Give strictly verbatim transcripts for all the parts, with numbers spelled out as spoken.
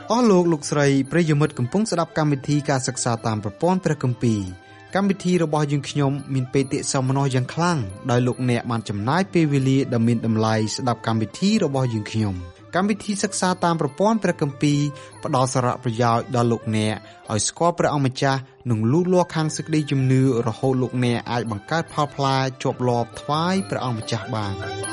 អស់លោកលោកស្រីប្រិយមិត្តកំពុងស្ដាប់កម្មវិធីការសិក្សាតាមប្រព័ន្ធព្រះគម្ពីរកម្មវិធីរបស់យើងខ្ញុំមានបេតិសោមនស្សយ៉ាងខ្លាំងដោយលោកអ្នកបានចំណាយពេលវេលាដ៏មានតម្លៃស្ដាប់កម្មវិធីរបស់យើងខ្ញុំកម្មវិធីសិក្សាតាមប្រព័ន្ធព្រះគម្ពីរផ្ដល់សារៈប្រយោជន៍ដល់លោកអ្នកឲ្យស្គាល់ព្រះអង្គម្ចាស់និងលូតលាស់ខាងសេចក្តីជំនឿរហូតលោកអ្នកអាចបង្កើតផលផ្លែជាប់លាប់ថ្វាយព្រះអង្គម្ចាស់បាន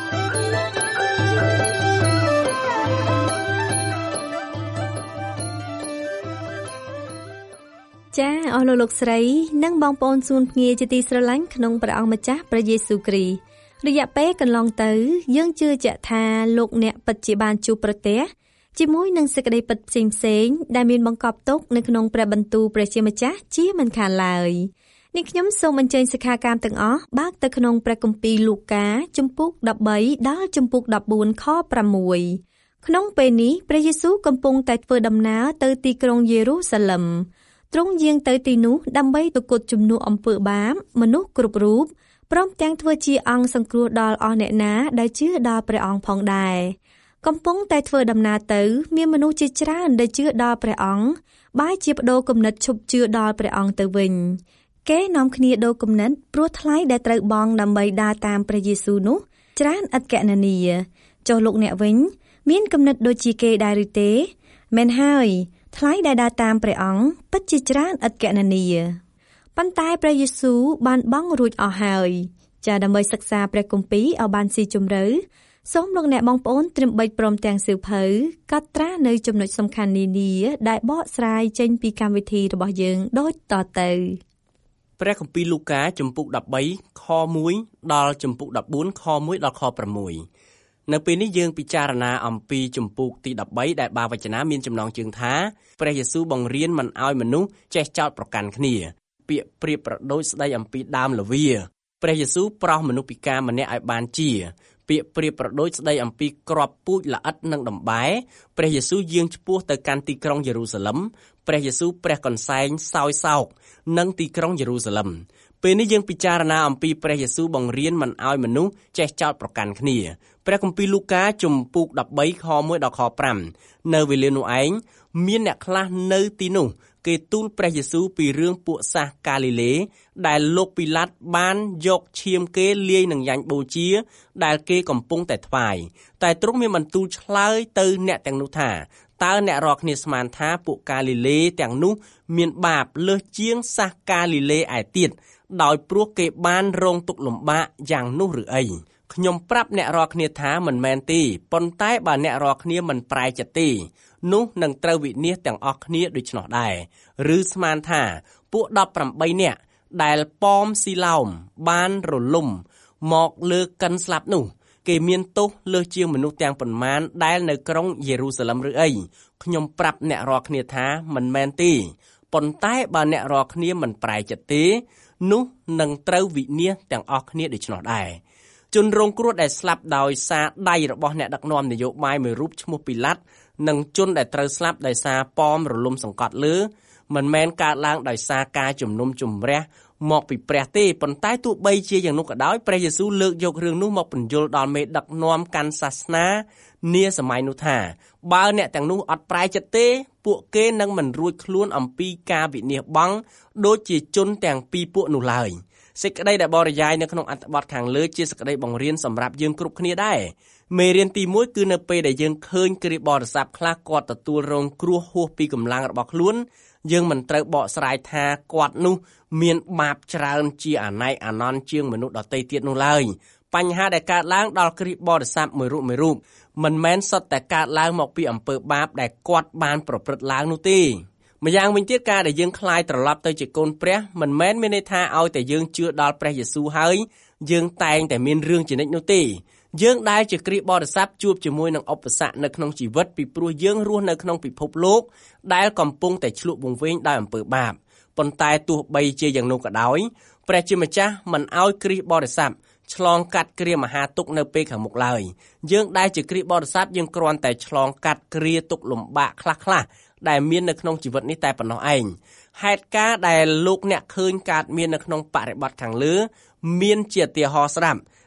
ចា៎អស់លោកលោកស្រីនិងបងប្អូនសួនភ្ងាជាទីស្រឡាញ់ក្នុងព្រះអង្គម្ចាស់ព្រះយេស៊ូវគ្រីស្ទរយៈពេលកន្លងទៅយើងជឿជាក់ថាលោកអ្នកពិតជាបានជួបប្រទះជាមួយនឹងសេចក្តីពិតផ្សេងផ្សេងដែលមានបង្កប់ទុកនៅក្នុងព្រះបន្ទូលព្រះជាម្ចាស់ជាមិនខានឡើយនេះខ្ញុំសូមអញ្ជើញសិក្ខាកាមទាំងអស់បើកទៅក្នុងព្រះគម្ពីរលូកាជំពូកដប់បីដល់ជំពូកដប់បួនខប្រាំមួយក្នុងពេលនេះព្រះយេស៊ូវកំពុងតែធ្វើដំណើរទៅទីក្រុងយេរូសាឡឹមទ្រង់យាងទៅទីនោះដើម្បីទៅគត់ជំនួសអំពើបាបមនុស្សគ្រប់រូបព្រមទាំងធ្វើជាអង្គសង្គ្រោះដល់អស់អ្នកណាដែលជឿដល់ព្រះអង្គផងដែរកំពុងតែធ្វើដំណើរទៅមានមនុស្សជាច្រើនដែលជឿដល់ព្រះអង្គបែរជាបដូរគំនិតឈប់ជឿដល់ព្រះអង្គទៅវិញគេនាំគ្នាដូរគំនិតព្រោះថ្លៃដែលត្រូវបង់ដើម្បីដើរតាមព្រះយេស៊ូវនោះច្រើនឥតកណនាចុះលោកអ្នកវិញមានគំនិតដូចជាគេដែរឬទេមែនហើយថ្លៃដែលដើរតាមព្រះអង្គពិតជាច្រើនឥតកណនាប៉ុន្តែព្រះយេស៊ូវបានបង់រួចអស់ហើយចា៎ដើម្បីសិក្សាព្រះគម្ពីរឲ្យបានស៊ីជម្រៅសូមលោកអ្នកបងប្អូនត្រៀមបិចព្រមទាំងសៀវភៅកត់ត្រានៅចំណុចសំខាន់នានាដែលបកស្រាយចេញពីកម្មវិធីរបស់យើងដូចតទៅព្រះគម្ពីរលូកាជំពូកដប់បីខមួយដល់ជំពូកដប់បួនខមួយដល់ខប្រាំមួយនៅពេលនេះយើងពិចារណាអំពីជំពូកទីដប់បីដែលបាវចនាមានចំណងជើងថាព្រះយេស៊ូវបង្រៀនមិនឲ្យមនុស្សចេះចោទប្រកាន់គ្នាពាក្យប្រៀបប្រដូចស្ដីអំពីដើមល្វាព្រះយេស៊ូវប្រោសមនុស្សពិការម្នាក់ឲ្យបានជាពាក្យប្រៀបប្រដូចស្ដីអំពីគ្រាប់ពូជល្អិតនិងដំបែព្រះយេស៊ូវយាងឆ្ពោះទៅកាន់ទីក្រុងយេរូសាឡឹមព្រះយេស៊ូវព្រះកន្សែងសោយសោកនឹងទីក្រុងយេរូសាឡឹមពេលនេះយើងពិចារណាអំពីព្រះយេស៊ូវបង្រៀនមិនឲ្យមនុស្សចេះចោទប្រកាន់គ្នាព្រះគម្ពីរលូកាជំពូកដប់បីខមួយដល់ខប្រាំនៅវេលានោះឯងមានអ្នកខ្លះនៅទីនោះគេទូលព្រះយេស៊ូវពីរឿងពួកសាសកាលីលេដែលលោកពីឡាតបានយកឈាមគេលាយនឹងយ៉ាញ់បូជាដែលគេកំពុងតែថ្វាយតែទ្រង់មានបន្ទូលឆ្លើយទៅអ្នកទាំងនោះថាតើអ្នករាល់គ្នាស្មានថាពួកកាលីលេទាំងនោះមានបាបលើសជាងសាសកាលីលេឯទៀតដោយព្រោះគេបានរងទុក្ខលំបាកយ៉ាងនោះឬអីខ្ញុំប្រាប់អ្នករាល់គ្នាថាមិនមែនទេប៉ុន្តែបើអ្នករាល់គ្នាមិនប្រែចិត្តទេនោះនឹងត្រូវវិនាសទាំងអស់គ្នាដូច្នោះដែរឬស្មានថាពួកដប់ប្រាំបីនាក់ដែលប៉មស៊ីឡោមបានរលំមកលើកិនស្លាប់នោះគេមានទោសលើសជាងមនុស្សទាំងប៉ុន្មានដែលនៅក្រុងយេរូសាឡឹមឬអីខ្ញុំប្រាប់អ្នករាល់គ្នាថាមិនមែនទេប៉ុន្តែបើអ្នករាល់គ្នាមិនប្រែចិត្តទេនោះនឹងត្រូវវិនាសទាំងអស់គ្នាដូច្នោះដែរជនរងគ្រោះដែលស្លាប់ដោយសារដៃរបស់អ្នកដឹកនាំនយោបាយមួយរូបឈ្មោះពីឡាតនិងជនដែលត្រូវស្លាប់ដោយសារប៉មរលំសង្កត់លើមិនមែនកើតឡើងដោយសារការជំនុំជម្រះមកពីព្រះទេប៉ុន្តែទោះបីជាយ៉ាងនោះក៏ដោយព្រះយេស៊ូវលើកយករឿងនោះមកបញ្យល់ដល់មេដឹកនាំកាន់សាសនានាសម័យនោះថាបើអ្នកទាំងនោះអត់ប្រែចិត្តទេពួកគេនឹងមិនរួចខ្លួនអំពីការវិនាសបង់ដូចជាជនទាំងពីរពួកនោះឡើយសេចក្តីដែលបរិយាយនៅក្នុងអត្ថបទខាងលើជាសេចក្តីបង្រៀនសម្រាប់យើងគ្រប់គ្នាដែរមេរៀនទីមួយគឺនៅពេលដែលយើងឃើញគ្រាបរិស័ព្ទខ្លះគាត់ទទួលរងគ្រោះហួសពីកម្លាំងរបស់ខ្លួនយើងមិនត្រូវបកស្រាយថាគាត់នោះមានបាបច្រើនជាអណែកអាណន់ជាងមនុស្សដទៃទៀតនោះឡើយបញ្ហាដែលកើតឡើងដល់គ្រាបរិស័ព្ទមួយរូបមួយរូបមិនមែនសុទ្ធតែកើតឡើងមកពីអំពើបាបដែលគាត់បានប្រព្រឹត្តឡើងនោះទេម្យ៉ាងវិញទៀតការដែលយើងคลายត្រឡប់ទៅជាកូនព្រះមិនមែនមានន័យថាឲ្យតែយើងជឿដល់ព្រះយេស៊ូវហើយយើងតែងតែមានរឿងជានិច្ចនោះទេយើងដែលជាគ្រាបរិស័ព្ទជួបជាមួយនឹងឧបសគ្គនៅក្នុងជីវិតពីព្រោះយើងរស់នៅក្នុងពិភពលោកដែលកំពុងតែឆ្លក់វង្វេងដោយអំពើបាបប៉ុន្តែទោះបីជាយ៉ាងនោះក៏ដោយព្រះជាម្ចាស់មិនឲ្យគ្រាបរិស័ព្ទឆ្លងកាត់គ្រាមហាទុក្ខនៅពេលខាងមុខឡើយយើងដែលជាគ្រាបរិស័ព្ទយើងគ្រាន់តែឆ្លងកាត់គ្រាទុក្ខលំបាកខ្លះៗដែលមាននៅក្នុងជីវិតនេះតែប៉ុណ្ណោះឯងហេតុការណ៍ដែលលោកអ្នកឃើញកើតមាននៅក្នុងបរិបទខាងលើមានជាឧទាហរណ៍ស្រាប់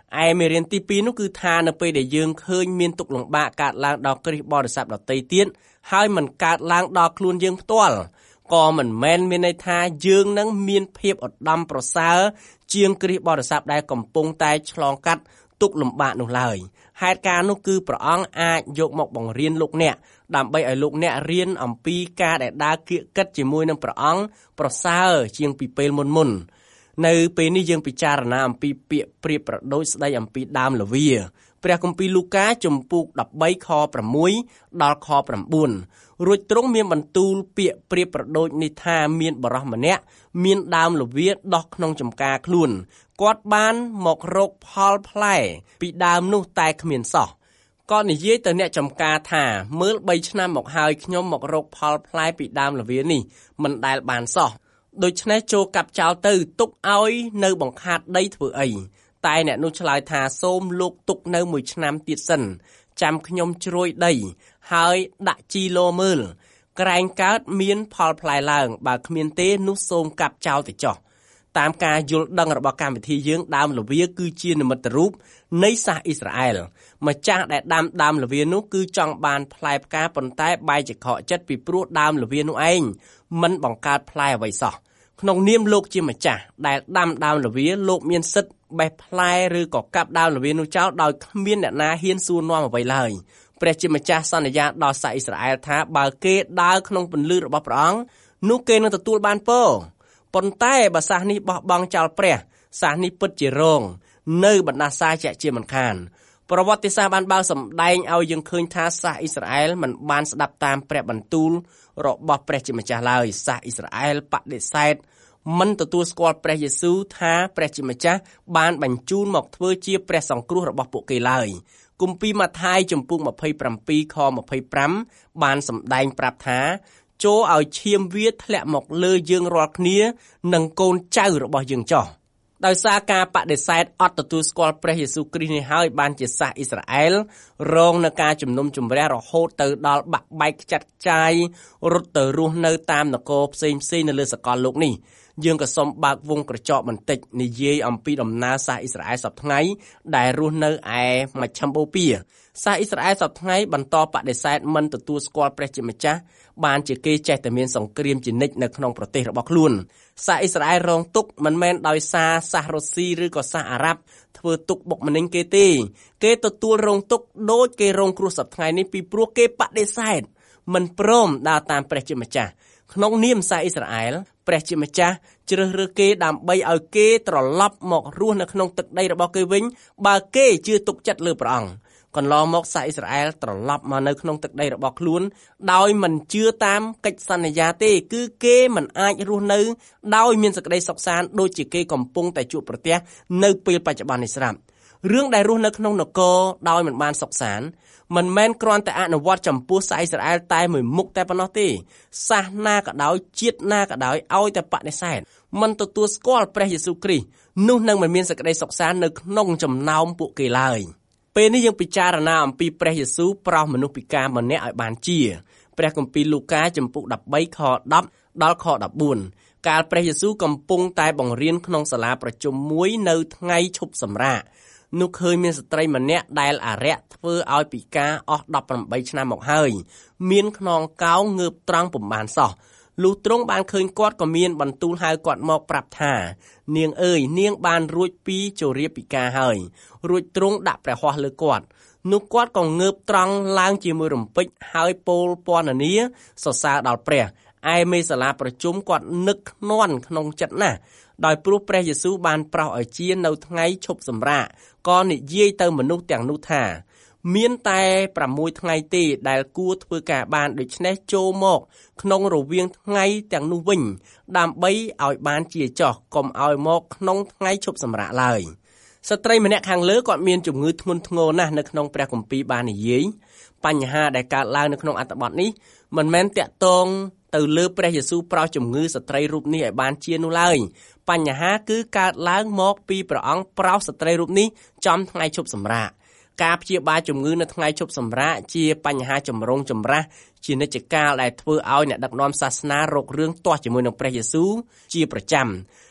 ឯមេរៀនទីពីរនោះគឺថានៅពេលដែលយើងឃើញមានទុក្ខលំបាកកើតឡើងដល់គ្រិស្តបរិស័ទដទៃទៀតហើយមិនកើតឡើងដល់ខ្លួនយើងផ្ទាល់ក៏មិនមែនមានន័យថាយើងនឹងមានភាពឧត្តមប្រសើរជាងគ្រិស្តបរិស័ទដែលកំពុងតែឆ្លងកាត់ទុក្ខលំបាកនោះឡើយហេតុការណ៍នោះគឺព្រះអង្គអាចយកមកបង្រៀនលោកអ្នកដើម្បីឲ្យលោកអ្នករៀនអំពីការដែលដើរគៀកកិតជាមួយនឹងព្រះអង្គប្រសើរជាងពីពេលមុនមុននៅពេលនេះយើងពិចារណាអំពីពាក្យប្រៀបប្រដូចស្ដីអំពីដើមល្វាព្រះគម្ពីរលូកាជំពូកដប់បីខប្រាំមួយដល់ខប្រាំបួនរួចទ្រង់មានបន្ទូលពាក្យប្រៀបប្រដូចនេះថាមានបរិសម្នាក់មានដើមល្វាដុះក្នុងចម្ការខ្លួនគាត់បានមករកផលផ្លែពីដើមនោះតែគ្មានសោះក៏និយាយទៅអ្នកចម្ការថាមើលបីឆ្នាំមកហើយខ្ញុំមករកផលផ្លែពីដើមល្វានេះមិនដែលបានសោះដូច្នេះចូលកាប់ចោលទៅទុកឲ្យនៅបង្ខាតដីធ្វើអីតែអ្នកនោះឆ្លើយថាសូមលោកទុកនៅមួយឆ្នាំទៀតសិនចាំខ្ញុំជ្រោយដីហើយដាក់ជីឡូមើលក្រែងកើតមានផលផ្លែឡើងបើគ្មានទេនោះសូមកាប់ចោលទៅចោះតាមការយល់ដឹងរបស់កម្មវិធីយើងដើមល្វាគឺជានិមិត្តរូបនៃសាសអ៊ីស្រាអែលម្ចាស់ដែលដាំដើមល្វានោះគឺចង់បានផ្លែផ្កាប៉ុន្តែបែរជាខកចិត្តពីព្រោះដើមល្វានោះឯងមិនបង្កើតផ្លែអ្វីសោះក្នុងនាមលោកជាម្ចាស់ដែលដាំដើមល្វាលោកមានសិទ្ធិបេះផ្លែឬក៏កាប់ដើមល្វានោះចោលដោយគ្មានអ្នកណាហ៊ានសួរនាំអ្វីឡើយព្រះជាម្ចាស់សន្យាដល់សាសអ៊ីស្រាអែលថាបើគេដើរក្នុងពន្លឺរបស់ព្រះអង្គនោះគេនឹងទទួលបានពរប៉ុន្តែបើសាសនេះបោះបង់ចោលព្រះសាសនេះពិតជារងនៅបណ្ដាសាជាជាមិនខានប្រវត្តិសាស្ត្របានបើកសម្ដែងឲ្យយើងឃើញថាសាសអ៊ីស្រាអែលមិនបានស្ដាប់តាមព្រះបន្ទូលរបស់ព្រះជាម្ចាស់ឡើយសាសអ៊ីស្រាអែលបដិសេធមិនទទួលស្គាល់ព្រះយេស៊ូវថាព្រះជាម្ចាស់បានបញ្ជូនមកធ្វើជាព្រះសង្គ្រោះរបស់ពួកគេឡើយគម្ពីរម៉ាថាយជំពូកម្ភៃប្រាំពីរខម្ភៃប្រាំបានសម្ដែងប្រាប់ថាចូលឲ្យឈាមវាធ្លាក់មកលើយើងរាល់គ្នានិងកូនចៅរបស់យើងចោះដោយសារការបដិសេធអត់ទទួលស្គាល់ព្រះយេស៊ូវគ្រីស្ទនេះហើយបានជាសាសអ៊ីស្រាអែលរងនឹងការជំនុំជម្រះរហូតទៅដល់បាក់បែកខ្ចាត់ខ្ចាយរត់ទៅរស់នៅតាមនគរផ្សេងផ្សេងនៅលើសកលលោកនេះយើងក៏សូមបើកវងក្រចកបន្តិចនិយាយអំពីដំណើរសាសអ៊ីស្រាអែលសប្តាហ៍ថ្ងៃដែលរស់នៅឯមជ្ឈមបូព៌ាសាសអ៊ីស្រាអែលសប្តាហ៍ថ្ងៃបន្តបដិសេធមិនទទួលស្គាល់ព្រះជាម្ចាស់បានជាគេចេះតែមានសង្គ្រាមជានិច្ចនៅក្នុងប្រទេសរបស់ខ្លួនសាសអ៊ីស្រាអែលរងទុក្ខមិនមែនដោយសារសាសរុស្ស៊ីឬក៏សាសអារ៉ាប់ធ្វើទុក្ខបុកម្នេញគេទេគេទទួលរងទុក្ខដូចគេរងគ្រោះសប្តាហ៍ថ្ងៃនេះពីព្រោះគេបដិសេធមិនព្រមដើរតាមព្រះជាម្ចាស់ក្នុងនាមសាសអ៊ីស្រាអែលព្រះជាម្ចាស់ជ្រើសរើសគេដើម្បីឲ្យគេត្រឡប់មករស់នៅក្នុងទឹកដីរបស់គេវិញបើគេជឿទុកចិត្តលើព្រះអង្គកន្លងមកសាសអ៊ីស្រាអែលត្រឡប់មកនៅក្នុងទឹកដីរបស់ខ្លួនដោយមិនជឿតាមកិច្ចសន្យាទេគឺគេមិនអាចរស់នៅដោយមានសេចក្តីសុខសាន្តដូចជាគេកំពុងតែជួបប្រទះនៅពេលបច្ចុប្បន្ននេះស្រាប់រឿងដែលរស់នៅក្នុងនគរដោយមិនបានសុខសាន្តមិនមែនគ្រាន់តែអនុវត្តចំពោះសាសអ៊ីស្រាអែលតែមួយមុខតែប៉ុណ្ណោះទេសាសណាក៏ដោយជាតិណាក៏ដោយឲ្យតែបដិសេធមិនទទួលស្គាល់ព្រះយេស៊ូវគ្រីស្ទនោះនឹងមិនមានសេចក្តីសុខសាន្តនៅក្នុងចំណោមពួកគេឡើយពេលនេះយើងពិចារណាអំពីព្រះយេស៊ូវប្រោសមនុស្សពិការម្នាក់ឲ្យបានជាព្រះគម្ពីរលូកាជំពូកដប់បីខដប់ដល់ខដប់បួនកាលព្រះយេស៊ូវកំពុងតែបង្រៀនក្នុងសាលាប្រជុំមួយនៅថ្ងៃឈប់សម្រាកនោះឃើញមានស្ត្រីម្នាក់ដែលអារក្សធ្វើឲ្យពិការអស់ដប់ប្រាំបីឆ្នាំមកហើយមានខ្នងកោងងើបត្រង់ពុំបានសោះលុះទ្រង់បានឃើញគាត់ក៏មានបន្ទូលហៅគាត់មកប្រាប់ថានាងអើយនាងបានរួចពីជរាពិការហើយរួចទ្រង់ដាក់ព្រះហស្ថលើគាត់នោះគាត់ក៏ងើបត្រង់ឡើងជាមួយរំពេចហើយពោលពណ៌នាសរសើរដល់ព្រះឯមេសាលាប្រជុំគាត់នឹកខ្នាន់ក្នុងចិត្តណាស់ដោយព្រោះព្រះយេស៊ូវបានប្រោសឲ្យជានៅថ្ងៃឈប់សម្រាកក៏និយាយទៅមនុស្សទាំងនោះថាមានតែប្រាំមួយថ្ងៃទេដែលគួរធ្វើការបានដូច្នេះចូលមកក្នុងរវាងថ្ងៃទាំងនោះវិញដើម្បីឲ្យបានជាចោះកុំឲ្យមកក្នុងថ្ងៃឈប់សម្រាកឡើយស្ត្រីម្នាក់ខាងលើគាត់មានជំងឺធ្ងន់ធ្ងរណាស់នៅក្នុងព្រះគម្ពីរបាននិយាយបញ្ហាដែលកើតឡើងនៅក្នុងអត្ថបទនេះមិនមែនតាក់ទងទៅលើព្រះយេស៊ូវប្រោសជំងឺស្ត្រីរូបនេះឲ្យបានជានោះឡើយបញ្ហាគឺកើតឡើងមកពីព្រះអង្គប្រោសស្ត្រីរូបនេះចំថ្ងៃឈប់សម្រាកការព្យាបាលជំងឺនៅថ្ងៃឈប់សម្រាកជាបញ្ហាចម្រូងចម្រាសជានិច្ចកាលដែលធ្វើឲ្យអ្នកដឹកនាំសាសនារករឿងទាស់ជាមួយនឹងព្រះយេស៊ូវជាប្រចាំ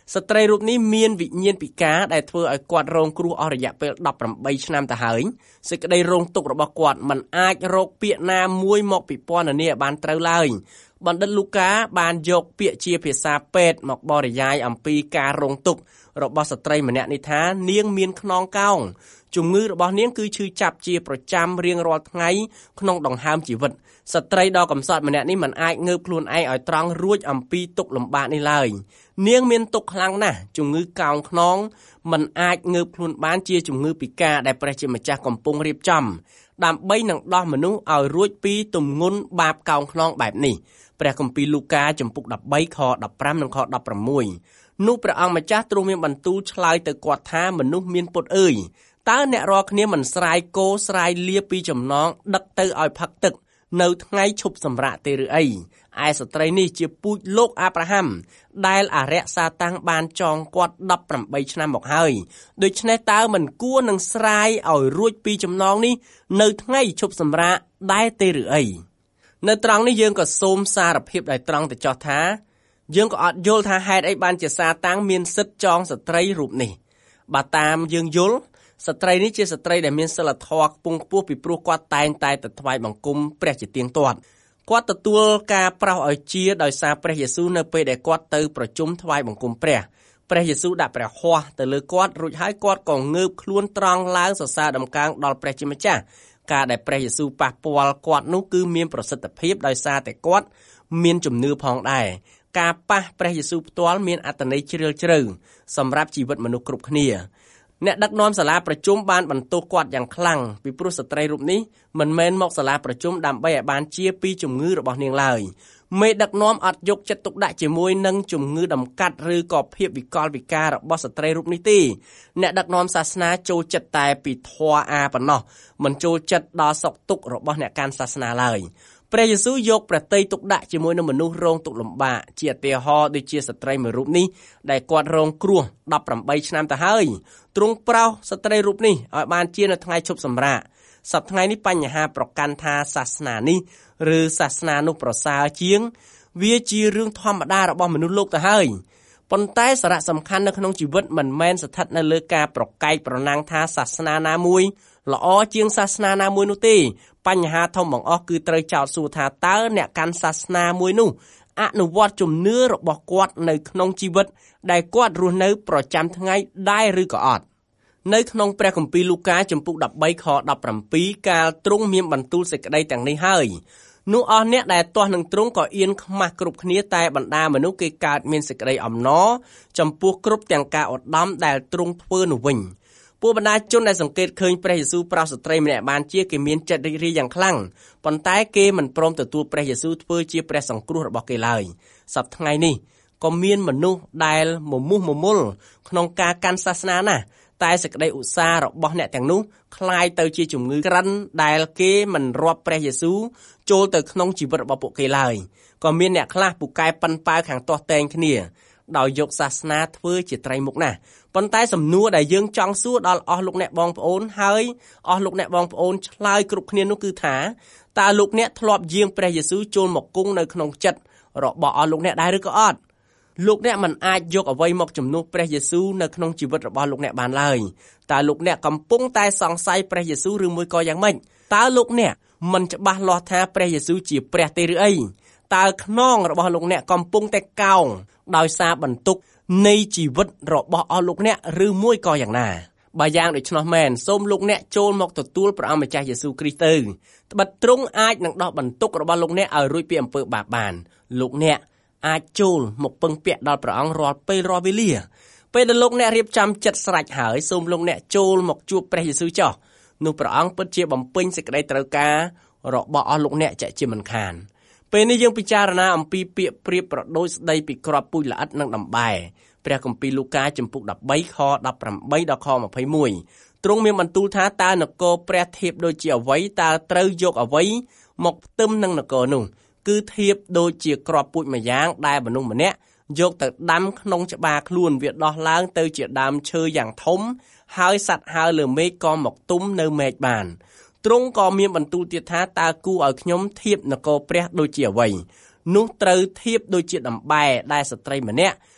ស្ត្រីរូបនេះមានវិញ្ញាណពិការដែលធ្វើឲ្យគាត់រងគ្រោះអស់រយៈពេលដប់ប្រាំបីឆ្នាំទៅហើយសេចក្តីរងទុក្ខរបស់គាត់មិនអាចរកពាក្យណាមួយមកពិពណ៌នាបានត្រូវឡើយបណ្ឌិតលូកាបានយកពាក្យជាភាសាពេទ្យមកបរិយាយអំពីការរងទុក្ខរបស់ស្ត្រីម្នាក់នេះថានាងមានខ្នងកោងជំងឺរបស់នាងគឺឈឺចាប់ជាប្រចាំរៀងរាល់ថ្ងៃក្នុងដង្ហើមជីវិតស្ត្រីដ៏កំសត់ម្នាក់នេះមិនអាចងើបខ្លួនឯងឲ្យត្រង់រួចអំពីទុក្ខលំបាកនេះឡើយនាងមានទុក្ខខ្លាំងណាស់ជំងឺកោងខ្នងមិនអាចងើបខ្លួនបានជាជំងឺពិការដែលព្រះជាម្ចាស់កំពុងរៀបចំដើម្បីនឹងដោះមនុស្សឲ្យរួចពីទម្ងន់បាបកោងខ្នងបែបនេះព្រះគម្ពីរលូកាចំពុកដប់បីខដប់ប្រាំនិងខដប់ប្រាំមួយនោះព្រះអង្គម្ចាស់ទ្រង់មានបន្ទូលឆ្លើយទៅគាត់ថាមនុស្សមានពុតអើយតើអ្នករាល់គ្នាមិនស្រាយគោស្រាយលាពីចំណងដឹកទៅឲ្យផឹកទឹកនៅថ្ងៃឈប់សម្រាកទេឬអីឯស្ត្រីនេះជាពូជលោកអាប់រ៉ាហាំដែលអរិយសាតាំងបានចងគាត់ដប់ប្រាំបីឆ្នាំមកហើយដូច្នេះតើមិនគួរនឹងស្រាយឲ្យរួចពីចំណងនេះនៅថ្ងៃឈប់សម្រាកដែរទេឬអីនៅត្រង់នេះយើងក៏សូមសារភាពដោយត្រង់ទៅចោះថាយើងក៏អត់យល់ថាហេតុអីបានជាសាតាំងមានសិទ្ធិចងស្ត្រីរូបនេះបើតាមយើងយល់ស្ត្រីនេះជាស្ត្រីដែលមានសិលធម៌ខ្ពង់ខ្ពស់ពីព្រោះគាត់តែងតែទៅថ្វាយបង្គំព្រះជាទៀងទាត់គាត់ទទួលការប្រោសឲ្យជាដោយសារព្រះយេស៊ូវនៅពេលដែលគាត់ទៅប្រជុំថ្វាយបង្គំព្រះព្រះយេស៊ូវដាក់ព្រះហស្ថទៅលើគាត់រួចហើយគាត់ក៏ងើបខ្លួនត្រង់ឡើងសរសើរដំកើងដល់ព្រះជាម្ចាស់ការដែលព្រះយេស៊ូវប៉ះពាល់គាត់នោះគឺមានប្រសិទ្ធភាពដោយសារតែគាត់មានជំនឿផងដែរការប៉ះព្រះយេស៊ូវផ្ទាល់មានអត្ថន័យជ្រាលជ្រៅសម្រាប់ជីវិតមនុស្សគ្រប់គ្នាអ្នកដឹកនាំសាលាប្រជុំបានបន្ទោសគាត់យ៉ាងខ្លាំងពីព្រោះស្ត្រីរូបនេះមិនមែនមកសាលាប្រជុំដើម្បីឲ្យបានជាពីជំងឺរបស់នាងឡើយមេដឹកនាំអត់យកចិត្តទុកដាក់ជាមួយនឹងជំងឺដំកាត់ឬក៏ភាពវិកលវិការរបស់ស្ត្រីរូបនេះទេអ្នកដឹកនាំសាសនាចូលចិត្តតែពីធម៌អាប៉ុណ្ណោះមិនចូលចិត្តដល់សុខទុក្ខរបស់អ្នកកាន់សាសនាឡើយព្រះយេស៊ូវយកព្រះទ័យទុកដាក់ជាមួយនឹងមនុស្សរងទុក្ខលំបាកជាឧទាហរណ៍ដូចជាស្ត្រីមួយរូបនេះដែលគាត់រងគ្រោះដប់ប្រាំបីឆ្នាំទៅហើយទ្រង់ប្រោសស្ត្រីរូបនេះឲ្យបានជានៅថ្ងៃឈប់សម្រាកសប្តាហ៍ថ្ងៃនេះបញ្ហាប្រកាន់ថាសាសនានេះឬសាសនានោះប្រសើរជាងវាជារឿងធម្មតារបស់មនុស្សលោកទៅហើយប៉ុន្តែសារៈសំខាន់នៅក្នុងជីវិតមិនមែនស្ថិតនៅលើការប្រកែកប្រណាំងថាសាសនាណាមួយល្អជាងសាសនាណាមួយនោះទេបញ្ហាធំបង្អស់គឺត្រូវចោទសួរថាតើអ្នកកាន់សាសនាមួយនោះអនុវត្តជំនឿរបស់គាត់នៅក្នុងជីវិតដែលគាត់រស់នៅប្រចាំថ្ងៃដែរឬក៏អត់នៅក្នុងព្រះគម្ពីរលូកាចំពុកដប់បីខដប់ប្រាំពីរកាលទ្រង់មានបន្ទូលសេចក្តីទាំងនេះហើយនោះអស់អ្នកដែលទាស់នឹងទ្រង់ក៏អៀនខ្មាស់គ្រប់គ្នាតែបណ្ដាមនុស្សគេកើតមានសេចក្តីអំណរចំពោះគ្រប់ទាំងការឧត្តមដែលទ្រង់ធ្វើនោះវិញពួកបណ្ដាជនដែលសង្កេតឃើញព្រះយេស៊ូវប្រោសស្ត្រីម្នាក់បានជាគេមានចិត្តរីករាយយ៉ាងខ្លាំងប៉ុន្តែគេមិនព្រមទទួលព្រះយេស៊ូវធ្វើជាព្រះសង្គ្រោះរបស់គេឡើយសប្តាហ៍ថ្ងៃនេះក៏មានមនុស្សដែលមមុះមមល់ក្នុងការកាន់សាសនាណាស់តែសេចក្តីឧស្សាហ៍របស់អ្នកទាំងនោះคล้ายទៅជាជំងឺក្រិនដែលគេមិនរាប់ព្រះយេស៊ូវចូលទៅក្នុងជីវិតរបស់ពួកគេឡើយក៏មានអ្នកខ្លះពូកែប៉ិនប៉ាវខាងទាស់តែងគ្នាដោយយកសាសនាធ្វើជាត្រីមុខណាស់ប៉ុន្តែសំណួរដែលយើងចង់សួរដល់អស់លោកអ្នកបងប្អូនហើយអស់លោកអ្នកបងប្អូនឆ្លើយគ្រប់គ្នានោះគឺថាតើលោកអ្នកធ្លាប់យាងព្រះយេស៊ូវចូលមកគង់នៅក្នុងចិត្តរបស់អស់លោកអ្នកដែរឬក៏អត់លោកអ្នកមិនអាចយកអ្វីមកជំនួសព្រះយេស៊ូវនៅក្នុងជីវិតរបស់លោកអ្នកបានឡើយតើលោកអ្នកកំពុងតែសង្ស័យព្រះយេស៊ូវឬមួយក៏យ៉ាងម៉េចតើលោកអ្នកមិនច្បាស់លាស់ថាព្រះយេស៊ូវជាព្រះទេឬអីតើខ្នងរបស់លោកអ្នកកំពុងតែកោងដោយសារបន្ទុកនៃជីវិតរបស់អស់លោកអ្នកឬមួយក៏យ៉ាងណាបើយ៉ាងដូច្នោះមែនសូមលោកអ្នកចូលមកទទួលព្រះអង្គម្ចាស់យេស៊ូវគ្រីស្ទទៅត្បិតទ្រង់អាចនឹងដោះបន្ទុករបស់លោកអ្នកឲ្យរួចពីអំពើបាបបានលោកអ្នកអាចចូលមកពឹងពាក់ដល់ព្រះអង្គរាល់ពេលរាល់វេលាពេលដែលលោកអ្នករៀបចំចិត្តស្រេចហើយសូមលោកអ្នកចូលមកជួបព្រះយេស៊ូវចុះនោះព្រះអង្គពិតជាបំពេញសេចក្តីត្រូវការរបស់អស់លោកអ្នកជាជាមិនខានពេលនេះយើងពិចារណាអំពីពាក្យប្រៀបប្រដូចស្ដីពីគ្រាប់ពូជល្អិតនិងដំបែព្រះគម្ពីរលូកាចំពុកដប់បីខដប់ប្រាំបីដល់ខម្ភៃមួយទ្រង់មានបន្ទូលថាតើនគរព្រះធៀបដូចជាអ្វីតើត្រូវយកអ្វីមកផ្ទឹមនឹងនគរនោះគឺធៀបដូចជាគ្រាប់ពូចម្យ៉ាងដែលមនុស្សម្នាក់យកទៅដាំក្នុងច្បារខ្លួនវាដោះឡើងទៅជាដើមឈើយ៉ាងធំហើយសត្វហើរលើមេឃក៏មកទុំនៅមេឃបានទ្រង់ក៏មានបន្ទូលទៀតថាតើគូឲ្យខ្ញុំធៀបនគរព្រះដូចជាអ្វីនោះត្រូវធៀបដូចជាដំបែដែលស្ត្រីម្នាក់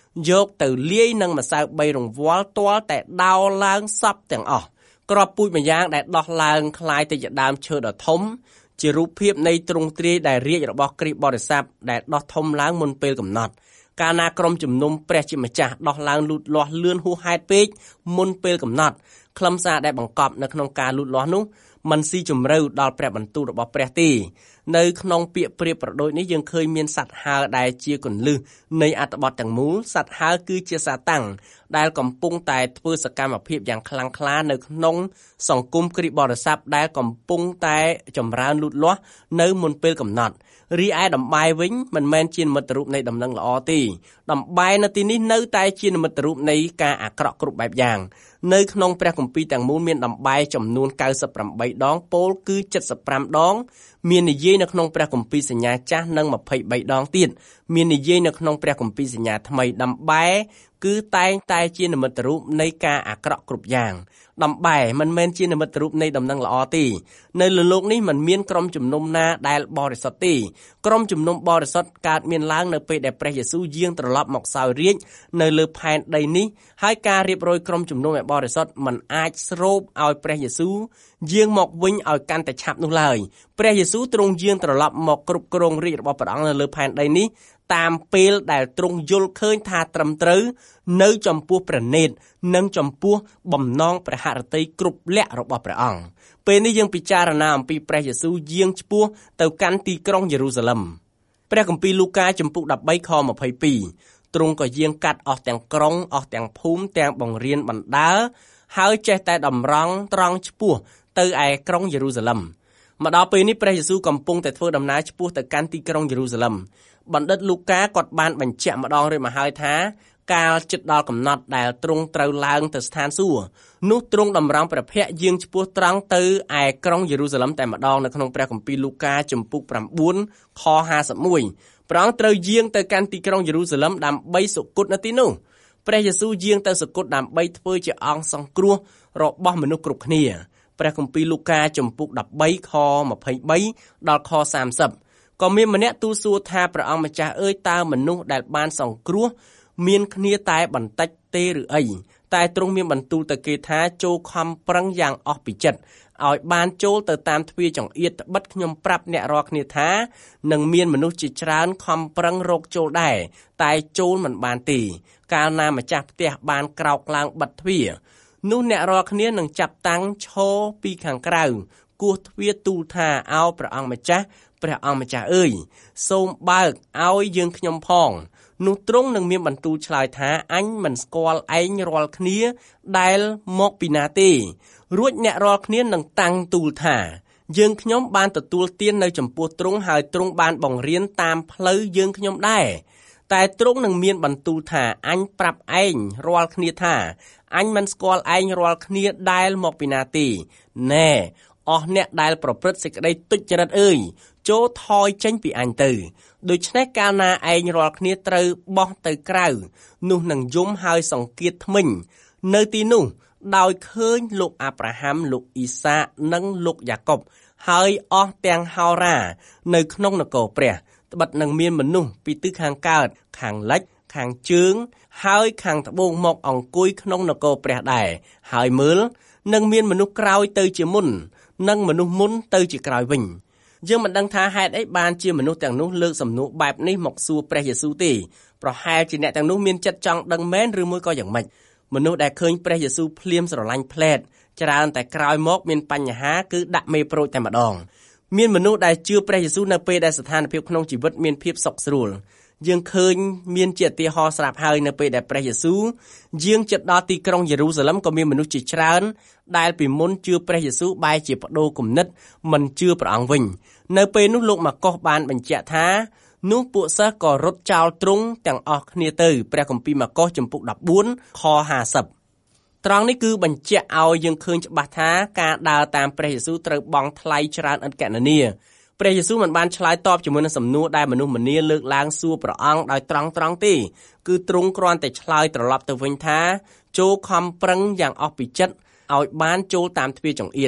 យកទៅលាយនឹងម្សៅបីរង្វាល់ទាល់តែដោរឡើងសព្វទាំងអស់ក្របពូចម្យ៉ាងដែលដោះឡើងคล้ายទៅជាដើមឈើដ៏ធំជារូបភាពនៃទ្រង់ទ្រាយដែលរាជរបស់គ្រីស្ទបរិស័ទដែលដោះធំឡើងមុនពេលកំណត់កាលណាក្រុមជំនុំព្រះជាម្ចាស់ដោះឡើងលូតលាស់លឿនហួសហេតុពេកមុនពេលកំណត់ខ្លឹមសារដែលបង្កប់នៅក្នុងការលូតលាស់នោះมันស៊ីជម្រៅដល់ព្រះបន្ទូលរបស់ព្រះទេនៅក្នុងពាក្យប្រៀបប្រដូចនេះយើងឃើញមានសត្វហើរដែលជាគន្លឹះនៃអត្ថបទទាំងមូលសត្វហើរគឺជាសាតាំងដែលកំពុងតែធ្វើសកម្មភាពយ៉ាងខ្លាំងក្លានៅក្នុងសង្គមគ្រីស្ទបរិស័ទដែលកំពុងតែចម្រើនលូតលាស់នៅមុនពេលកំណត់រីឯដំបែវិញមិនមែនជានិមិត្តរូបនៃដំណឹងល្អទេដំបែនៅទីនេះនៅតែជានិមិត្តរូបនៃការអាក្រក់គ្រប់បែបយ៉ាងនៅក្នុងព្រះគម្ពីរទាំងមូលមានដំបែចំនួនកៅសិបប្រាំបីដងពោលគឺចិតសិបប្រាំដងមាននិយាយនៅក្នុងព្រះគម្ពីរសញ្ញាចាស់និងម្ភៃបីដងទៀតមាននិយាយនៅក្នុងព្រះគម្ពីរសញ្ញាថ្មីដំបែគឺតែងតែជានិមិត្តរូបនៃការអាក្រក់គ្រប់យ៉ាងដំបែមិនមែនជានិមិត្តរូបនៃដំណឹងល្អទេនៅលើโลกនេះមិនមានក្រុមជំនុំណាដែលបរិសុទ្ធទេក្រុមជំនុំបរិសុទ្ធកើតមានឡើងនៅពេលដែលព្រះយេស៊ូវយាងត្រឡប់មកសោយរាជ្យនៅលើផែនដីនេះហើយការរៀបរយក្រុមជំនុំឲ្យបរិសុទ្ធមិនអាចស្រូបឲ្យព្រះយេស៊ូវយាងមកវិញឲ្យកាន់តែឆាប់នោះឡើយព្រះយេស៊ូវទ្រង់យាងត្រឡប់មកគ្រប់គ្រងរាជ្យរបស់ព្រះអង្គនៅលើផែនដីនេះតាមពេលដែលទ្រង់យល់ឃើញថាត្រឹមត្រូវនៅចំពោះព្រះនេតនិងចំពោះបំណងព្រះហឫទ័យគ្រប់លក្ខរបស់ព្រះអង្គពេលនេះយើងពិចារណាអំពីព្រះយេស៊ូវយាងឆ្ពោះទៅកាន់ទីក្រុងយេរូសាឡិមព្រះគម្ពីរលូកាជំពូកដប់បីខម្ភៃពីរទ្រង់ក៏យាងកាត់អស់ទាំងក្រុងអស់ទាំងភូមិទាំងបង្រៀនបណ្ដាលហើយចេះតែតម្រង់ត្រង់ឆ្ពោះទៅឯក្រុងយេរូសាឡិមមកដល់ពេលនេះព្រះយេស៊ូវកំពុងតែធ្វើដំណើរឆ្ពោះទៅកាន់ទីក្រុងយេរូសាឡិមបណ្ឌិតលូកាគាត់បានបញ្ជាក់ម្ដងរួចមកហើយថាកាលជិតដល់កំណត់ដែលទ្រង់ត្រូវឡើងទៅស្ថានសួគ៌នោះទ្រង់តម្រង់ព្រះភ័ក្ត្រយាងឆ្ពោះត្រង់ទៅឯក្រុងយេរូសាឡិមតែម្ដងនៅក្នុងព្រះគម្ពីរលូកាជំពូកប្រាំបួនខហាសិបមួយព្រះអង្គត្រូវយាងទៅកាន់ទីក្រុងយេរូសាឡិមដើម្បីសុគតនៅទីនោះព្រះយេស៊ូវយាងទៅសុគតដើម្បីធ្វើជាអង្គសង្គ្រោះរបស់មនុស្សគ្រប់គ្នាព្រះគម្ពីរលូកាជំពូកដប់បីខម្ភៃបីដល់ខសាមសិបក៏មានម្នាក់ទូលសួរថាព្រះអង្គម្ចាស់អើយតើមនុស្សដែលបានសង្គ្រោះមានគ្នាតែបន្តិចទេឬអីតែទ្រង់មានបន្ទូលទៅគេថាចូលខំប្រឹងយ៉ាងអស់ពីចិត្តឲ្យបានចូលទៅតាមទ្វារចង្អៀតត្បិតខ្ញុំប្រាប់អ្នករាល់គ្នាថានឹងមានមនុស្សជាច្រើនខំប្រឹងរកចូលដែរតែចូលមិនបានទេកាលណាម្ចាស់ផ្ទះបានក្រោកឡើងបិទទ្វារនោះអ្នករាល់គ្នានឹងចាប់តាំងឈរពីខាងក្រៅគោះទ្វារទូលថាអោព្រះអង្គម្ចាស់ព្រះអង្គម្ចាស់អើយសូមបើកឲ្យយើងខ្ញុំផងនោះទ្រង់នឹងមានបន្ទូលឆ្លើយថាអញមិនស្គាល់ឯងរាល់គ្នាដែលមកពីណាទេរួចអ្នករាល់គ្នានឹងតាំងទូលថាយើងខ្ញុំបានទទួលទាននៅចំពោះទ្រង់ហើយទ្រង់បានបង្រៀនតាមផ្លូវយើងខ្ញុំដែរតែទ្រង់នឹងមានបន្ទូលថាអញប្រាប់ឯងរាល់គ្នាថាអញមិនស្គាល់ឯងរាល់គ្នាដែលមកពីណាទេណែអស់អ្នកដែលប្រព្រឹត្តសេចក្តីទុច្ចរិតអើយចូលថយចេញពីអញទៅដូច្នេះកាលណាឯងរាល់គ្នាត្រូវបោះទៅក្រៅនោះនឹងយំហើយសង្កៀតធ្មេញនៅទីនោះដោយឃើញលោកអាប់រ៉ាហាំលោកអ៊ីសាកនិងលោកយ៉ាកុបហើយអស់ទាំងហោរានៅក្នុងនគរព្រះត្បិតនឹងមានមនុស្សពីទិសខាងកើតខាងលិចខាងជើងហើយខាងត្បូងមកអង្គុយក្នុងនគរព្រះដែរហើយមើលនឹងមានមនុស្សក្រោយទៅជាមុននិងមនុស្សមុនទៅជាក្រោយវិញយើងមិនដឹងថាហេតុអីបានជាមនុស្សទាំងនោះលើកសំណួរបែបនេះមកសួរព្រះយេស៊ូវទេប្រហែលជាអ្នកទាំងនោះមានចិត្តចង់ដឹងមែនឬមួយក៏យ៉ាងម៉េចមនុស្សដែលឃើញព្រះយេស៊ូវភ្លាមស្រឡាញ់ផ្លែតច្រើនតែក្រោយមកមានបញ្ហាគឺដាក់មេប្រូចតែម្ដងមានមនុស្សដែលជឿព្រះយេស៊ូវនៅពេលដែលស្ថានភាពក្នុងជីវិតមានភាពសុខស្រួលយើងឃើញមានជាឧទាហរណ៍ស្រាប់ហើយនៅពេលដែលព្រះយេស៊ូវយាងជិតដល់ទីក្រុងយេរូសាឡិមក៏មានមនុស្សជាច្រើនដែលពីមុនជឿព្រះយេស៊ូវបែរជាបដូរគំនិតមិនជឿព្រះអង្គវិញនៅពេលនោះលោកម៉ាកុសបានបញ្ជាក់ថានោះពួកសិស្សក៏រត់ចោលទ្រង់ទាំងអស់គ្នាទៅព្រះគម្ពីរម៉ាកុសជំពូកដប់បួនខហាសិបត្រង់នេះគឺបញ្ជាក់ឲ្យយើងឃើញច្បាស់ថាការដើរតាមព្រះយេស៊ូវត្រូវបង់ថ្លៃច្រើនឥតកណនាព្រះយេស៊ូវមិនបានឆ្លើយតបជាមួយនឹងសំណួរដែលមនុស្សម្នាលើកឡើងសួរព្រះអង្គដោយត្រង់ត្រង់ទេគឺទ្រង់គ្រាន់តែឆ្លើយត្រឡប់ទៅវិញថាចូលខំប្រឹងយ៉ាងអស់ពីចិត្តឲ្យបានចូលតាមទ្វារចង្អៀត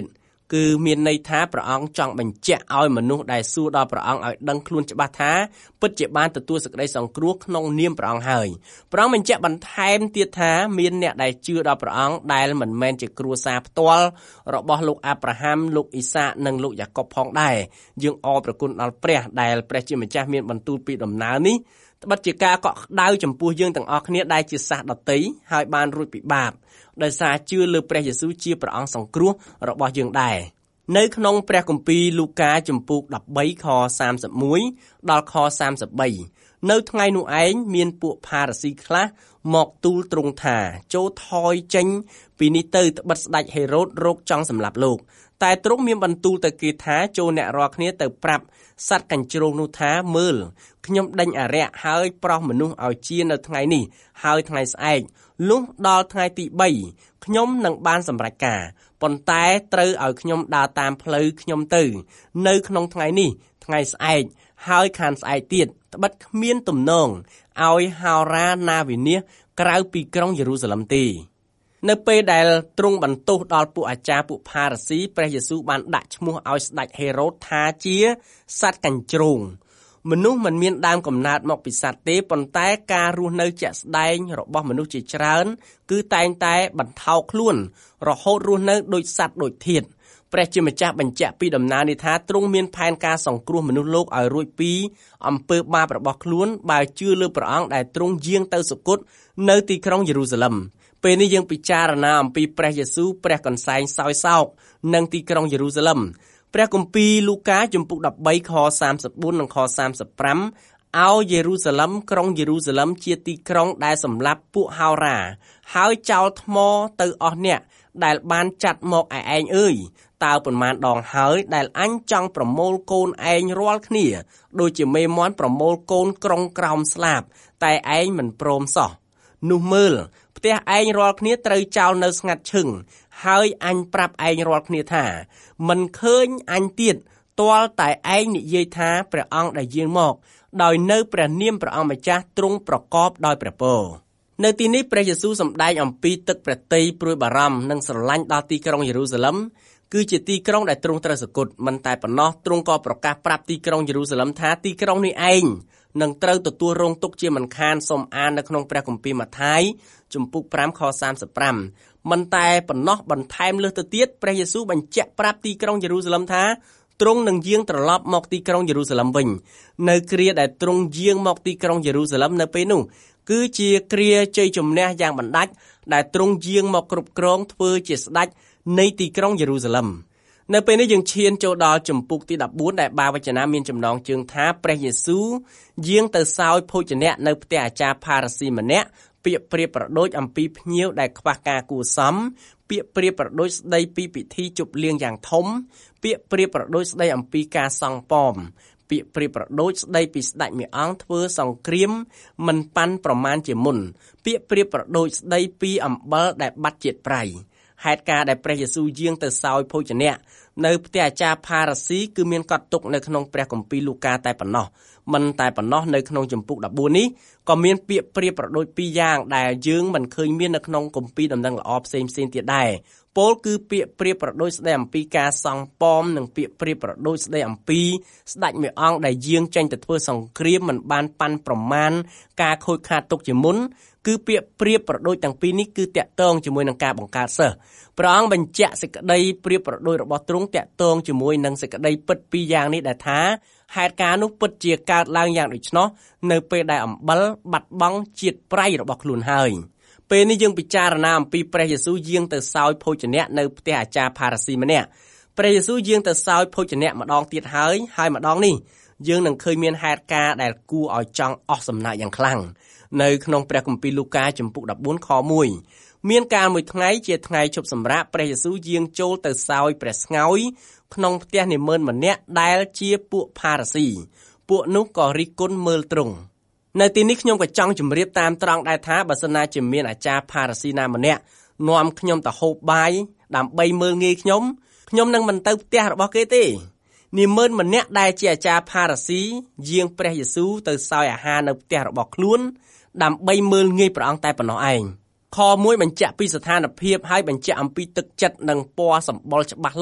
គឺមានន័យថាព្រះអង្គចង់បញ្ជាក់ឲ្យមនុស្សដែលសួរដល់ព្រះអង្គឲ្យដឹងខ្លួនច្បាស់ថាពិតជាបានទទួលសេចក្តីសង្គ្រោះក្នុងនាមព្រះអង្គហើយព្រះអង្គបញ្ជាក់បន្ថែមទៀតថាមានអ្នកដែលជឿដល់ព្រះអង្គដែលមិនមែនជាគ្រួសារផ្ទាល់របស់លោកអាប់រ៉ាហាំលោកអ៊ីសាកនិងលោកយ៉ាកុបផងដែរយើងអរព្រគុណដល់ព្រះដែលព្រះជាម្ចាស់មានបន្ទូលពីដំណើរនេះត្បិតជាការកក់ក្ដៅចំពោះយើងទាំងអស់គ្នាដែលជាសាសដតីហើយបានរួចពីបាបដោយសារជឿលើព្រះយេស៊ូវជាព្រះអង្គសង្គ្រោះរបស់យើងដែរនៅក្នុងព្រះគម្ពីរលូកាជំពូកដប់បីខសាមសិបមួយដល់ខសាមសិបបីនៅថ្ងៃនោះឯងមានពួកផារ៉ាស៊ីខ្លះមកទូលទ្រង់ថាចូលថយចេញពីនេះទៅត្បិតស្ដេចហេរ៉ូតរកចង់សម្លាប់លោកតែទ្រង់មានបន្ទូលទៅគេថាចូលអ្នករាល់គ្នាទៅប្រាប់សត្វកញ្ជ្រោងនោះថាមើលខ្ញុំដេញអារក្សហើយប្រោសមនុស្សឲ្យជានៅថ្ងៃនេះហើយថ្ងៃស្អែកលុះដល់ថ្ងៃទីបីខ្ញុំនឹងបានសម្រេចការប៉ុន្តែត្រូវឲ្យខ្ញុំដើរតាមផ្លូវខ្ញុំទៅនៅក្នុងថ្ងៃនេះថ្ងៃស្អែកហើយខានស្អែកទៀតត្បិតគ្មានទំនងឲ្យហោរាណាវិនាសក្រៅពីក្រុងយេរូសាឡិមទេនៅពេលដែលទ្រង់បន្ទោសដល់ពួកអាចារ្យពួកផារ៉ាស៊ីព្រះយេស៊ូវបានដាក់ឈ្មោះឲ្យស្ដេចហេរ៉ូតថាជាសត្វកញ្ជ្រោងមនុស្សមិនមានដើមកំណើតមកពីសត្វទេប៉ុន្តែការរស់នៅជាក់ស្ដែងរបស់មនុស្សជាច្រើនគឺតែងតែបន្ថោកខ្លួនរហូតរស់នៅដូចសត្វដូចធាតុព្រះជាម្ចាស់បញ្ជាក់ពីដំណើរនេះថាទ្រង់មានផែនការសង្គ្រោះមនុស្សលោកឲ្យរួចពីអំពើបាបរបស់ខ្លួនបើជឿលើព្រះអង្គដែលទ្រង់យាងទៅសុគតនៅទីក្រុងយេរូសាឡិមពេលនេះយើងពិចារណាអំពីព្រះយេស៊ូវព្រះកន្សែងសោយសោកនៅទីក្រុងយេរូសាឡិមព្រះគម្ពីរលូកាជំពូកដប់បីខសាមសិបបួននិងខសាមសិបប្រាំឲ្យយេរូសាឡិមក្រុងយេរូសាឡិមជាទីក្រុងដែលសម្លាប់ពួកហោរាហើយចោលថ្មទៅអស់អ្នកដែលបានចាត់មកឯឯងអើយតើប៉ុន្មានដងហើយដែលអញចង់ប្រមូលកូនឯងរាល់គ្នាដូចជាមេមាន់ប្រមូលកូនក្រុងក្រោមស្លាបតែឯងមិនព្រមសោះនោះមើលផ្ទះឯងរាល់គ្នាត្រូវចោលនៅស្ងាត់ឈឹងហើយអញប្រាប់ឯងរាល់គ្នាថាមិនឃើញអញទៀតទាល់តែឯងនិយាយថាព្រះអង្គដែលយាងមកដោយនៅព្រះនាមព្រះអង្គម្ចាស់ទ្រង់ប្រកបដោយព្រះពរនៅទីនេះព្រះយេស៊ូវសម្ដែងអំពីទឹកព្រះទ័យព្រួយបារម្ភនិងស្រឡាញ់ដល់ទីក្រុងយេរូសាឡិមគឺជាទីក្រុងដែលទ្រង់ត្រូវសគត់មិនតែប៉ុណ្ណោះទ្រង់ក៏ប្រកាសប្រាប់ទីក្រុងយេរូសាឡិមថាទីក្រុងនេះឯងនឹងត្រូវទទួលរងទុក្ខជាមិនខានសូមអាននៅក្នុងព្រះគម្ពីរម៉ាថាយជំពូកប្រាំខសាមសិបប្រាំមិនតែប៉ុណ្ណោះបន្ថែមលើសទៅទៀតព្រះយេស៊ូវបញ្ជាក់ប្រាប់ទីក្រុងយេរូសាឡិមថាទ្រង់នឹងយាងត្រឡប់មកទីក្រុងយេរូសាឡិមវិញនៅគ្រាដែលទ្រង់យាងមកទីក្រុងយេរូសាឡិមនៅពេលនោះគឺជាគ្រាជ័យជំនះយ៉ាងបណ្ដាច់ដែលទ្រង់យាងមកគ្រប់គ្រងធ្វើជាស្ដេចនៃទីក្រុងយេរូសាឡិមនៅពេលនេះយើងឈានចូលដល់ជំពូកទីដប់បួនដែលបាវចនាមានចំណងជើងថាព្រះយេស៊ូវយាងទៅសោយភោជនៈនៅផ្ទះអាចារ្យផារ៉ាស៊ីម្នាក់ពាក្យប្រៀបប្រដូចអំពីភ្ញៀវដែលខ្វះការគួរសមពាក្យប្រៀបប្រដូចស្ដីពីពិធីជប់លៀងយ៉ាងធំពាក្យប្រៀបប្រដូចស្ដីអំពីការសង់ប៉មពាក្យប្រៀបប្រដូចស្ដីពីស្ដេចមួយអង្គធ្វើសង្គ្រាមមិនប៉ាន់ប្រមាណជាមុនពាក្យប្រៀបប្រដូចស្ដីពីអំបិលដែលបាត់ជាតិប្រៃហេតុការណ៍ដែលព្រះយេស៊ូវយាងទៅសោយភោជនៈនៅផ្ទះអាចារ្យផារ៉ាស៊ីគឺមានកត់ទុកនៅក្នុងព្រះគម្ពីរលូកាតែប៉ុណ្ណោះមិនតែប៉ុណ្ណោះនៅក្នុងជំពូកដប់បួននេះក៏មានពាក្យប្រៀបប្រដូចពីរយ៉ាងដែលយើងមិនឃើញមាននៅក្នុងគម្ពីរដំណឹងល្អផ្សេងៗទៀតដែរពោលគឺពាក្យប្រៀបប្រដូចស្ដីអំពីការសង់ប៉មនិងពាក្យប្រៀបប្រដូចស្ដីអំពីស្ដេចមួយអង្គដែលយាងចេញទៅធ្វើសង្គ្រាមមិនបានប៉ាន់ប្រមាណការខូចខាតទុកជាមុនគឺពាក្យប្រៀបប្រដូចទាំងពីរនេះគឺតាក់ទងជាមួយនឹងការបង្កើតសិស្សព្រះអង្គបញ្ជាក់សេចក្តីប្រៀបប្រដូចរបស់ទ្រង់តាក់ទងជាមួយនឹងសេចក្តីពិតពីរយ៉ាងនេះដែលថាហេតុការណ៍នោះពិតជាកើតឡើងយ៉ាងដូច្នោះនៅពេលដែលអំបិលបាត់បង់ជាតិប្រៃរបស់ខ្លួនហើយពេលនេះយើងពិចារណាអំពីព្រះយេស៊ូវយាងទៅសោយភោជនៈនៅផ្ទះអាចារ្យផារ៉ាស៊ីម្នាក់ព្រះយេស៊ូវយាងទៅសោយភោជនៈម្ដងទៀតហើយហើយម្ដងនេះយើងនឹងឃើញមានហេតុការណ៍ដែលគួរឲ្យចង់អស់សំណាក់យ៉ាងខ្លាំងនៅក្នុងព្រះគម្ពីរលូកាជំពូកដប់បួនខមួយមានកាលមួយថ្ងៃជាថ្ងៃឈប់សម្រាកព្រះយេស៊ូវយាងចូលទៅសោយព្រះស្ងោយក្នុងផ្ទះនាម៉ឺនម្នាក់ដែលជាពួកផារ៉ាស៊ីពួកនោះក៏រិះគន់មើលទ្រង់នៅទីនេះខ្ញុំក៏ចង់ជម្រាបតាមត្រង់ដែរថាបើសិនណាជាមានអាចារ្យផារ៉ាស៊ីណាម្នាក់នាំខ្ញុំទៅហូបបាយដើម្បីមើលងាយខ្ញុំខ្ញុំនឹងមិនទៅផ្ទះរបស់គេទេនាម៉ឺនម្នាក់ដែលជាអាចារ្យផារ៉ាស៊ីយាងព្រះយេស៊ូវទៅសោយអាហារនៅផ្ទះរបស់ខ្លួនដើម្បីមើលងាយព្រះអង្គតែប៉ុណ្ណោះឯងខមួយបញ្ជាក់ពីស្ថានភាពហើយបញ្ជាក់អំពីទឹកចិត្តនិងពណ៌សម្បុរច្បាស់លាស់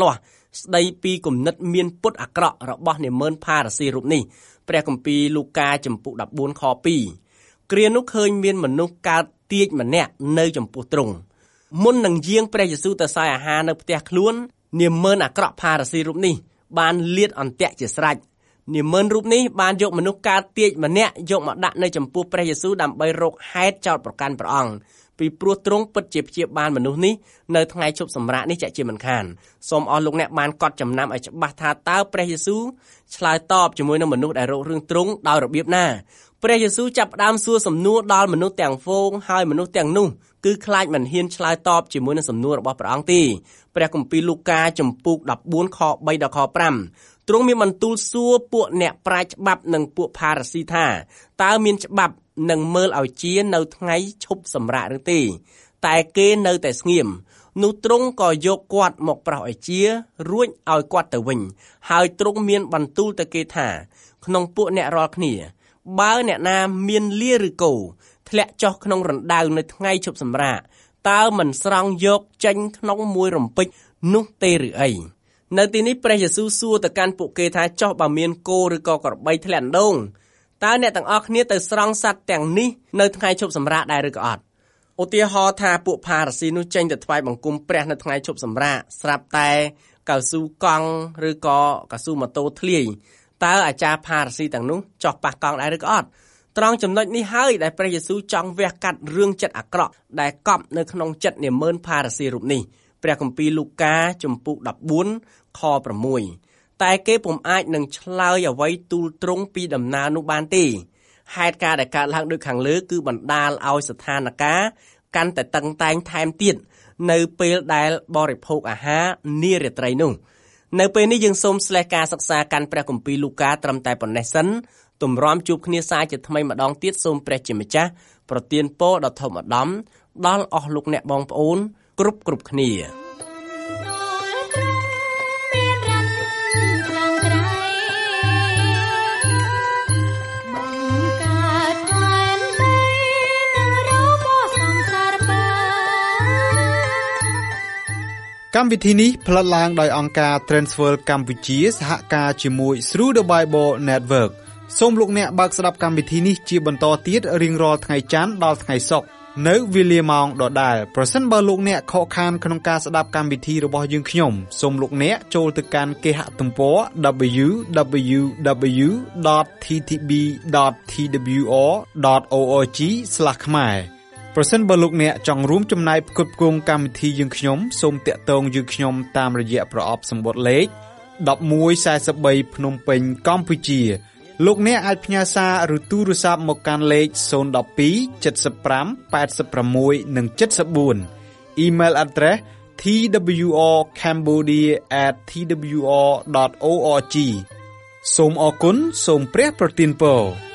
ស្ដីពីគំនិតមានពុតអាក្រក់របស់នាម៉ឺនផារ៉ាស៊ីរូបនេះព្រះគម្ពីរលូកាចំពុកដប់បួនខពីរគ្រានោះឃើញមានមនុស្សកើតទាចម្នាក់នៅចំពោះទ្រង់មុននឹងយាងព្រះយេស៊ូវទៅសោយអាហារនៅផ្ទះខ្លួននាម៉ឺនអាក្រក់ផារ៉ាស៊ីរូបនេះបានលាតអន្ទាក់ជាស្រេចនាម៉ឺនរូបនេះបានយកមនុស្សកើតទាចម្នាក់យកមកដាក់នៅចំពោះព្រះយេស៊ូវដើម្បីរកហេតុចោទប្រកាន់ព្រះអង្គពីព្រោះទ្រង់ពិតជាព្យាបាលមនុស្សនេះនៅថ្ងៃឈប់សម្រាកនេះជាក់ជាមិនខានសូមអស់លោកអ្នកបានកត់ចំណាំឲ្យច្បាស់ថាតើព្រះយេស៊ូវឆ្លើយតបជាមួយនឹងមនុស្សដែលរករឿងទ្រង់ដោយរបៀបណាព្រះយេស៊ូវចាប់ផ្ដើមសួរសំណួរដល់មនុស្សទាំងហ្វូងហើយមនុស្សទាំងនោះគឺខ្លាចមិនហ៊ានឆ្លើយតបជាមួយនឹងសំណួររបស់ព្រះអង្គទេព្រះគម្ពីរលូកាចំពុកដប់បួនខបីដល់ខប្រាំទ្រង់មានបន្ទូលសួរពួកអ្នកប្រាជ្ញច្បាប់និងពួកផារ៉ាស៊ីថាតើមានច្បាប់នឹងមើលឲ្យជានៅថ្ងៃឈប់សម្រាកឬទេតែគេនៅតែស្ងៀមនោះទ្រង់ក៏យកគាត់មកប្រោសឲ្យជារួចឲ្យគាត់ទៅវិញហើយទ្រង់មានបន្ទូលទៅគេថាក្នុងពួកអ្នករាល់គ្នាបើអ្នកណាមានលាឬគោធ្លាក់ចុះក្នុងរណ្ដៅនៅថ្ងៃឈប់សម្រាកតើមិនស្រង់យកចេញក្នុងមួយរំពេចនោះទេឬអីនៅទីនេះព្រះយេស៊ូវសួរទៅកាន់ពួកគេថាចុះបើមានគោឬក៏ក្របីធ្លាក់ដងតើអ្នកទាំងអស់គ្នាទៅស្រង់សត្វទាំងនេះនៅថ្ងៃឈប់សម្រាកដែរឬក៏អត់ឧទាហរណ៍ថាពួកផារ៉ាស៊ីនោះចេញទៅថ្វាយបង្គំព្រះនៅថ្ងៃឈប់សម្រាកស្រាប់តែកៅស៊ូកង់ឬក៏កៅស៊ូម៉ូតូធ្លាយតើអាចារ្យផារ៉ាស៊ីទាំងនោះចោះប៉ះកង់ដែរឬក៏អត់ត្រង់ចំណុចនេះហើយដែលព្រះយេស៊ូវចង់វះកាត់រឿងចិត្តអាក្រក់ដែលកប់នៅក្នុងចិត្តនាម៉ឺនផារ៉ាស៊ីរូបនេះព្រះគម្ពីរលូកាចំពុកដប់បួនខប្រាំមួយតែគេពុំអាចនឹងឆ្លើយអ្វីទូលត្រង់ពីដំណើរនោះបានទេហេតុការណ៍ដែលកើតឡើងដូចខាងលើគឺបណ្ដាលឲ្យស្ថានភាពកាន់តែតឹងតែងថែមទៀតនៅពេលដែលបរិភោគអាហារនារាត្រីនោះនៅពេលនេះយើងសូមស្លេះការសិក្សាកាន់ព្រះគម្ពីរលូកាត្រឹមតែប៉ុណ្ណេះសិនទម្រាំជួបគ្នាសាជាថ្មីម្ដងទៀតសូមព្រះជាម្ចាស់ប្រទានពរដ៏ធំឧត្តមដល់អស់លោកអ្នកបងប្អូនគ្រប់គ្រប់គ្នាកម្មវិធីនេះផ្លាត់ឡើងដោយអង្គការ Transworld កម្ពុជាសហការជាមួយ Through the Bible Network សូមលោកអ្នកបើកស្ដាប់កម្មវិធីនេះជាបន្តទៀតរៀងរាល់ថ្ងៃច័ន្ទដល់ថ្ងៃសុក្រនៅវេលាម៉ោងដដែលប្រសិនបើលោកអ្នកខកខានក្នុងការស្ដាប់កម្មវិធីរបស់យើងខ្ញុំសូមលោកអ្នកចូលទៅកាន់គេហទំព័រ double-u double-u double-u dot t t b dot t w r dot org ស្លាស ខ្មែរប្រសិនបើលោកអ្នកចង់រួមចំណែកផ្គត់ផ្គង់កម្មវិធីយើងខ្ញុំសូមតាក់ទងយើងខ្ញុំតាមរយៈប្រអប់សម្បត្តិលេខដប់មួយ៤៣ភ្នំពេញកម្ពុជាលោកអ្នកអាចផ្ញើសារឬទូរស័ព្ទមកកាន់លេខศูนย์ หนึ่ง สอง เจ็ด ห้า แปด หก និង เจ็ด สี่ Email address t w r cambodia at t w r dot org សូមអរគុណសូមព្រះប្រទានពរ